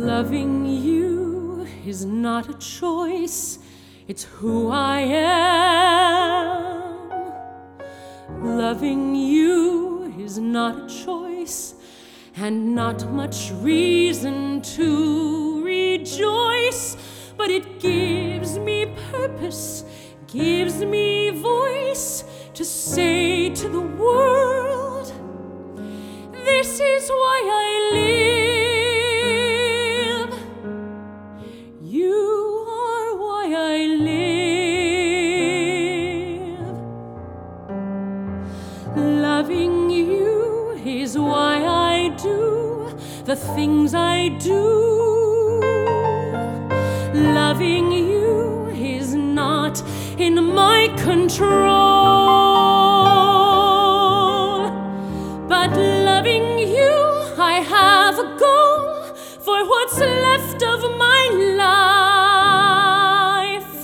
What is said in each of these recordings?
Loving you is not a choice, it's who I am. Loving you is not a choice, and not much reason to rejoice, but it gives me purpose, gives me voice to say to the world, this is why I live. You are why I live. Loving you is why I do the things I do. Loving you is not in my control, but loving you, I have a goal for what's left of my life.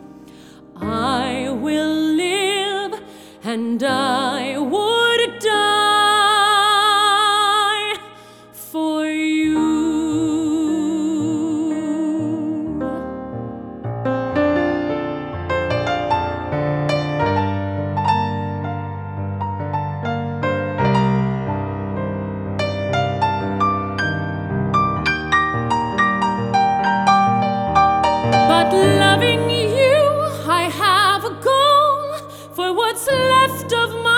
I will live and I would die for you. But loving you, I have a goal for what's left of my